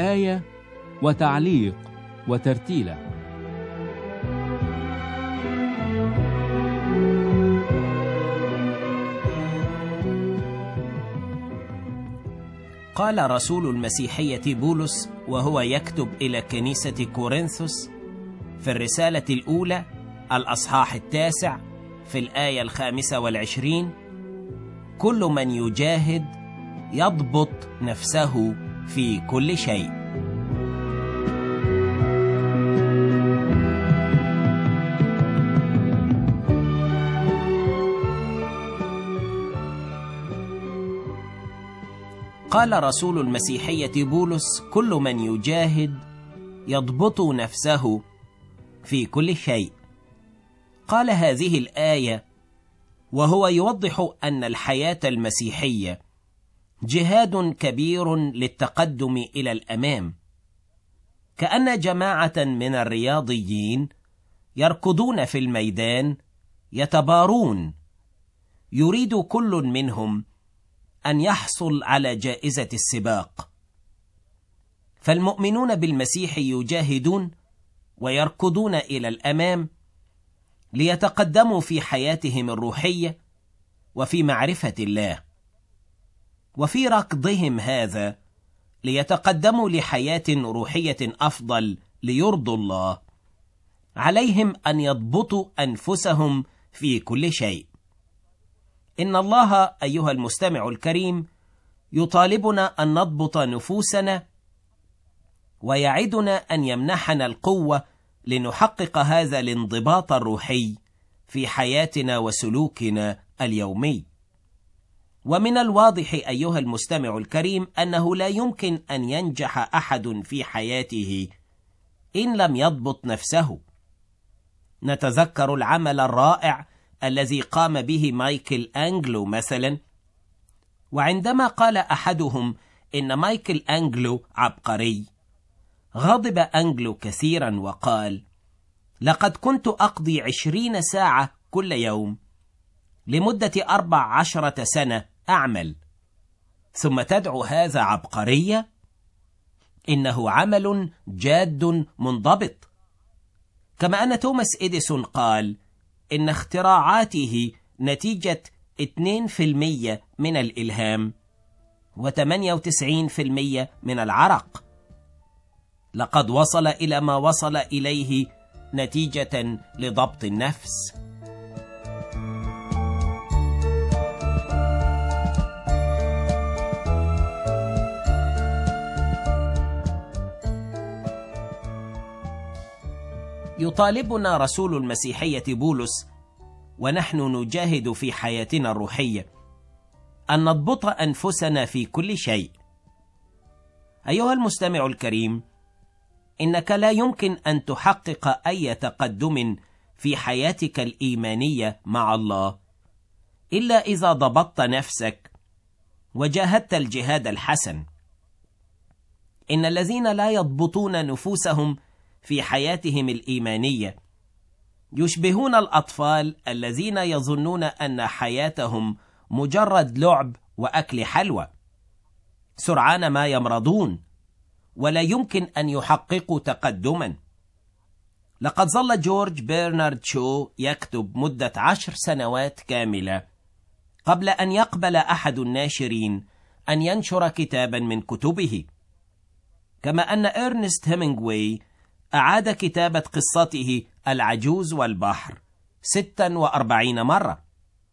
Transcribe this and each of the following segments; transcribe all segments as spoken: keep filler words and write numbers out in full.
آية وتعليق وترتيلة. قال رسول المسيحية بولس وهو يكتب إلى كنيسة كورنثوس في الرسالة الأولى الأصحاح التاسع في الآية الخامسة والعشرين: كل من يجاهد يضبط نفسه في كل شيء. قال رسول المسيحية بولس: كل من يجاهد يضبط نفسه في كل شيء. قال هذه الآية وهو يوضح أن الحياة المسيحية جهاد كبير للتقدم إلى الأمام، كأن جماعة من الرياضيين يركضون في الميدان يتبارون، يريد كل منهم أن يحصل على جائزة السباق. فالمؤمنون بالمسيح يجاهدون ويركضون إلى الأمام ليتقدموا في حياتهم الروحية وفي معرفة الله، وفي ركضهم هذا ليتقدموا لحياة روحية أفضل ليرضوا الله. عليهم أن يضبطوا أنفسهم في كل شيء. إن الله أيها المستمع الكريم يطالبنا أن نضبط نفوسنا، ويعدنا أن يمنحنا القوة لنحقق هذا الانضباط الروحي في حياتنا وسلوكنا اليومي. ومن الواضح أيها المستمع الكريم أنه لا يمكن أن ينجح أحد في حياته إن لم يضبط نفسه. نتذكر العمل الرائع الذي قام به مايكل أنجلو مثلا، وعندما قال أحدهم إن مايكل أنجلو عبقري، غضب أنجلو كثيرا وقال: لقد كنت أقضي عشرين ساعة كل يوم لمدة أربع عشرة سنة أعمل، ثم تدعو هذا عبقرية؟ إنه عمل جاد منضبط. كما أن توماس إديسون قال إن اختراعاته نتيجة اثنين بالمئة من الإلهام وثمانية وتسعين بالمئة من العرق. لقد وصل إلى ما وصل إليه نتيجة لضبط النفس. يطالبنا رسول المسيحية بولس ونحن نجاهد في حياتنا الروحية أن نضبط أنفسنا في كل شيء. أيها المستمع الكريم، إنك لا يمكن أن تحقق أي تقدم في حياتك الإيمانية مع الله إلا إذا ضبطت نفسك وجاهدت الجهاد الحسن. إن الذين لا يضبطون نفوسهم في حياتهم الإيمانية يشبهون الأطفال الذين يظنون أن حياتهم مجرد لعب وأكل حلوى، سرعان ما يمرضون ولا يمكن أن يحققوا تقدما. لقد ظل جورج برنارد شو يكتب مدة عشر سنوات كاملة قبل أن يقبل أحد الناشرين أن ينشر كتابا من كتبه. كما أن إرنست هيمنغواي أعاد كتابة قصته العجوز والبحر ستا وأربعين مرة.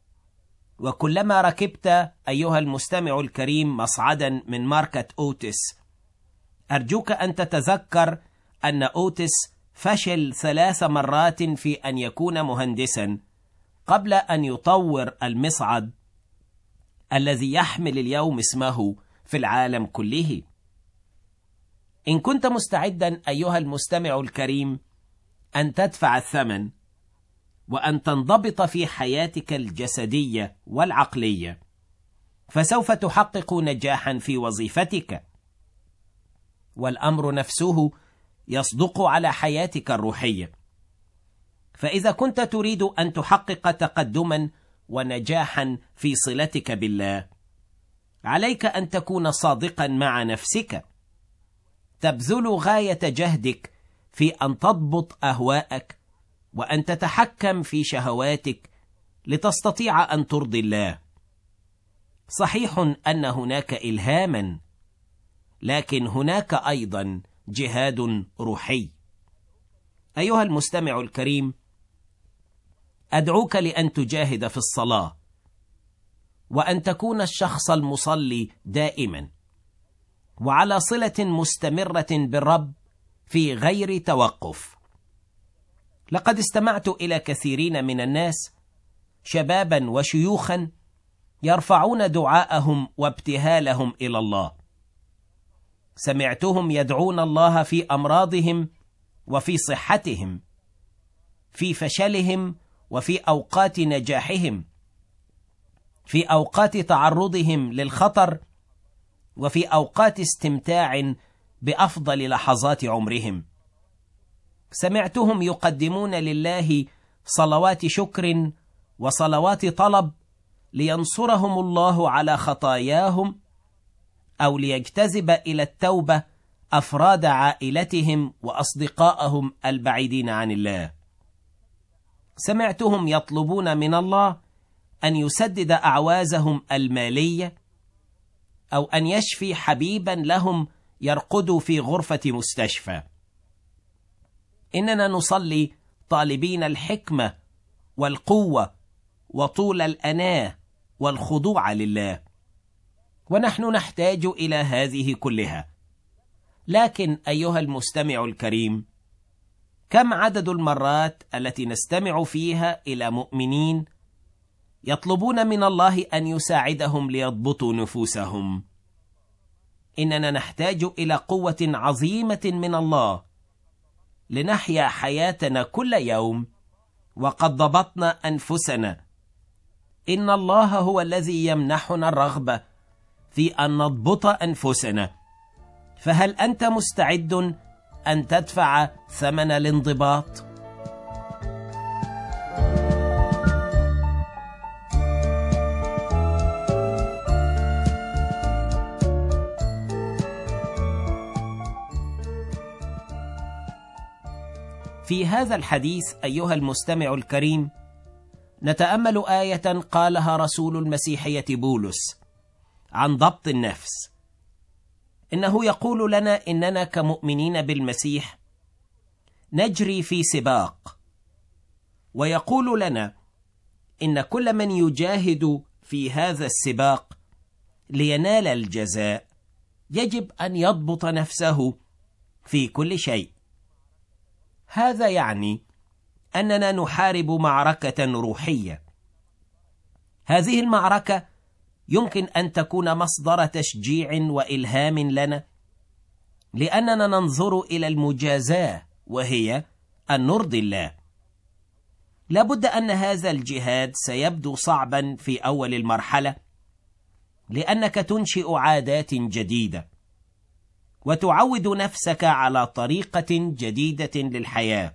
وكلما ركبت أيها المستمع الكريم مصعدا من ماركة أوتس، أرجوك أن تتذكر أن أوتس فشل ثلاث مرات في أن يكون مهندسا قبل أن يطور المصعد الذي يحمل اليوم اسمه في العالم كله. إن كنت مستعدا أيها المستمع الكريم أن تدفع الثمن وأن تنضبط في حياتك الجسدية والعقلية، فسوف تحقق نجاحا في وظيفتك، والأمر نفسه يصدق على حياتك الروحية. فإذا كنت تريد أن تحقق تقدما ونجاحا في صلتك بالله، عليك أن تكون صادقا مع نفسك، تبذل غاية جهدك في أن تضبط أهواءك وأن تتحكم في شهواتك لتستطيع أن ترضي الله. صحيح أن هناك إلهاما، لكن هناك أيضا جهاد روحي. أيها المستمع الكريم، أدعوك لأن تجاهد في الصلاة، وأن تكون الشخص المصلي دائما وعلى صلة مستمرة بالرب في غير توقف. لقد استمعت إلى كثيرين من الناس، شبابا وشيوخا، يرفعون دعاءهم وابتهالهم إلى الله. سمعتهم يدعون الله في أمراضهم وفي صحتهم، في فشلهم وفي أوقات نجاحهم، في أوقات تعرضهم للخطر وفي أوقات استمتاع بأفضل لحظات عمرهم. سمعتهم يقدمون لله صلوات شكر وصلوات طلب لينصرهم الله على خطاياهم، أو ليجتذب إلى التوبة أفراد عائلتهم وأصدقائهم البعيدين عن الله. سمعتهم يطلبون من الله أن يسدد أعوازهم المالية، أو أن يشفي حبيبا لهم يرقد في غرفة مستشفى. إننا نصلي طالبين الحكمة والقوة وطول الأناة والخضوع لله، ونحن نحتاج إلى هذه كلها. لكن أيها المستمع الكريم، كم عدد المرات التي نستمع فيها إلى مؤمنين يطلبون من الله أن يساعدهم ليضبطوا نفوسهم؟ إننا نحتاج إلى قوة عظيمة من الله لنحيا حياتنا كل يوم وقد ضبطنا أنفسنا. إن الله هو الذي يمنحنا الرغبة في أن نضبط أنفسنا. فهل أنت مستعد أن تدفع ثمن الانضباط؟ في هذا الحديث أيها المستمع الكريم، نتأمل آية قالها رسول المسيحية بولس عن ضبط النفس. إنه يقول لنا إننا كمؤمنين بالمسيح نجري في سباق، ويقول لنا إن كل من يجاهد في هذا السباق لينال الجزاء يجب أن يضبط نفسه في كل شيء. هذا يعني أننا نحارب معركة روحية. هذه المعركة يمكن أن تكون مصدر تشجيع وإلهام لنا، لأننا ننظر إلى المجازاة، وهي أن نرضي الله. لابد أن هذا الجهاد سيبدو صعبا في أول المرحلة، لأنك تنشئ عادات جديدة وتعود نفسك على طريقة جديدة للحياة.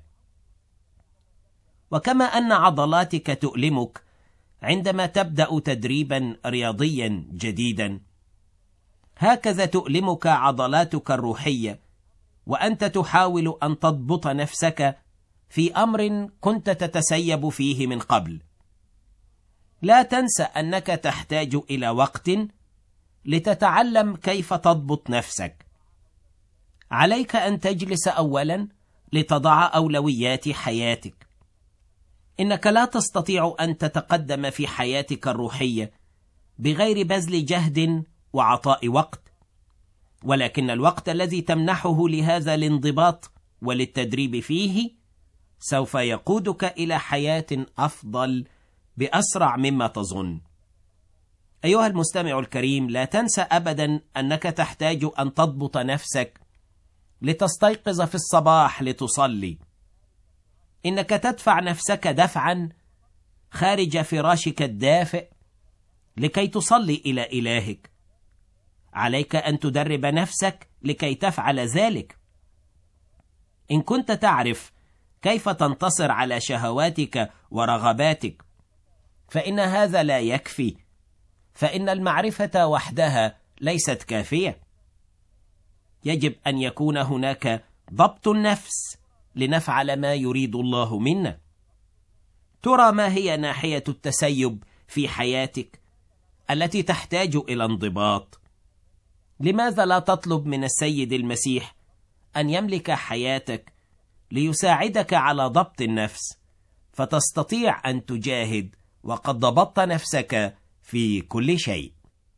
وكما أن عضلاتك تؤلمك عندما تبدأ تدريبا رياضيا جديدا، هكذا تؤلمك عضلاتك الروحية وأنت تحاول أن تضبط نفسك في أمر كنت تتسيب فيه من قبل. لا تنسى أنك تحتاج إلى وقت لتتعلم كيف تضبط نفسك. عليك أن تجلس أولا لتضع أولويات حياتك. إنك لا تستطيع أن تتقدم في حياتك الروحية بغير بذل جهد وعطاء وقت، ولكن الوقت الذي تمنحه لهذا الانضباط وللتدريب فيه سوف يقودك إلى حياة أفضل بأسرع مما تظن. أيها المستمع الكريم، لا تنسى أبدا أنك تحتاج أن تضبط نفسك لتستيقظ في الصباح لتصلي. إنك تدفع نفسك دفعا خارج فراشك الدافئ لكي تصلي إلى إلهك. عليك أن تدرب نفسك لكي تفعل ذلك. إن كنت تعرف كيف تنتصر على شهواتك ورغباتك فإن هذا لا يكفي، فإن المعرفة وحدها ليست كافية. يجب أن يكون هناك ضبط النفس لنفعل ما يريد الله منا. ترى ما هي ناحية التسيب في حياتك التي تحتاج إلى انضباط؟ لماذا لا تطلب من السيد المسيح أن يملك حياتك ليساعدك على ضبط النفس، فتستطيع أن تجاهد وقد ضبطت نفسك في كل شيء؟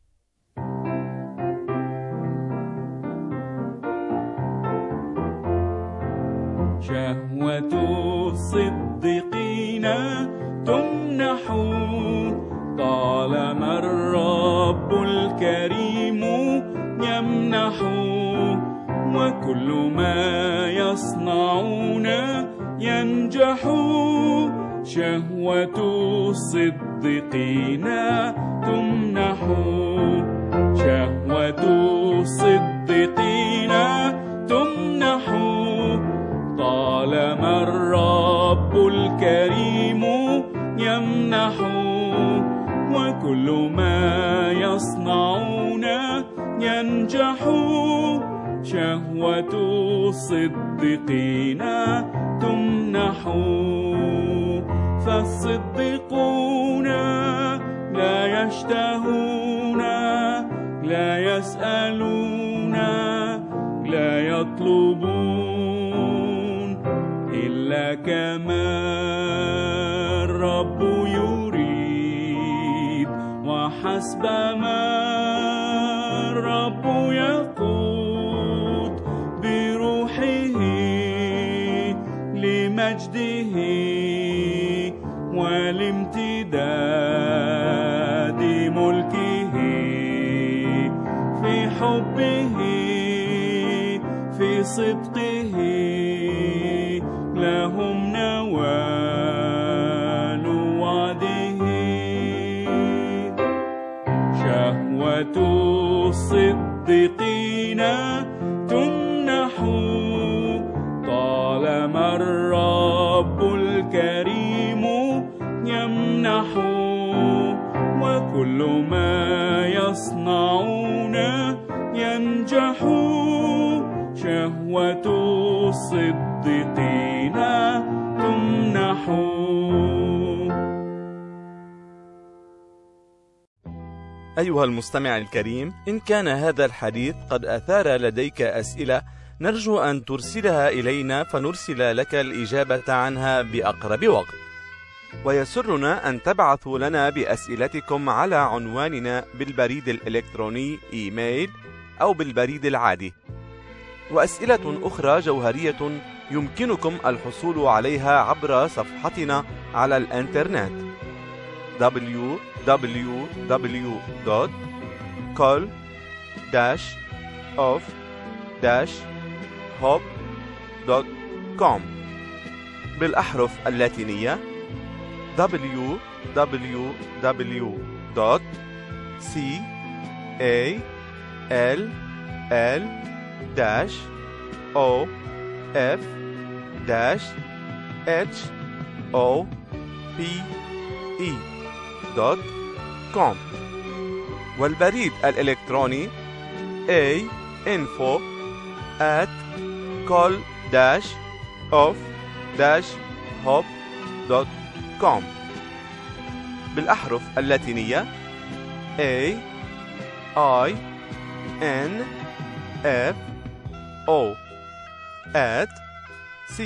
شهوة الصديقين تمنح طالما الرب الكريم يمنح، وكل ما يصنعون ينجح. شهوة الصديقين تمنح، شهوة الصديقين تمنح طالما الرب الكريم يمنح، وكل ما يصنعون ينجح. شهوة الصديقين تمنح. فالصديقون لا يشتهون، لا يسألون، لا يطلبون إلا كما الرب يريد، وحسب ما الرب يقود بروحه لمجده ولامتداد ملكه، في حبه في صدقه لهم نوال وعده. شهوة الصديقين تمنح طالما الرب الكريم يمنح، وكل ما يصنعون ينجح. شهوة الصديقين تمنح. أيها المستمع الكريم، إن كان هذا الحديث قد أثار لديك أسئلة، نرجو أن ترسلها إلينا فنرسل لك الإجابة عنها بأقرب وقت. ويسرنا أن تبعثوا لنا بأسئلتكم على عنواننا بالبريد الإلكتروني إيميل أو بالبريد العادي. وأسئلة أخرى جوهرية يمكنكم الحصول عليها عبر صفحتنا على الإنترنت دبليو دبليو دبليو دوت كول داش أوف داش هوب دوت كوم بالأحرف اللاتينية دبليو دبليو دبليو دوت سي إيه إل إل داش أو إف داش إتش أو بي إي دوت كوم، والبريد الإلكتروني A info at call dash of dash hop دوت كوم بالأحرف اللاتينية A I N F O at C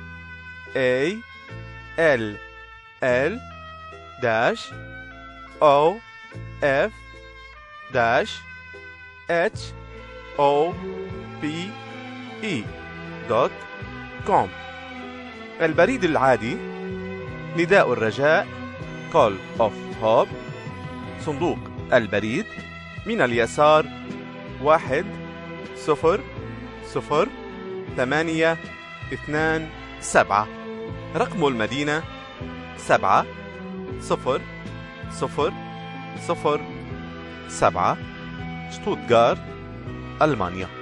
A L L dash O F dash H O P E دوت كوم. البريد العادي نداء الرجاء Call of Hope، صندوق البريد من اليسار واحد صفر صفر ثمانية اثنان سبعة، رقم المدينة سبعة صفر صفر صفر سبعة، شتوتغارت، ألمانيا.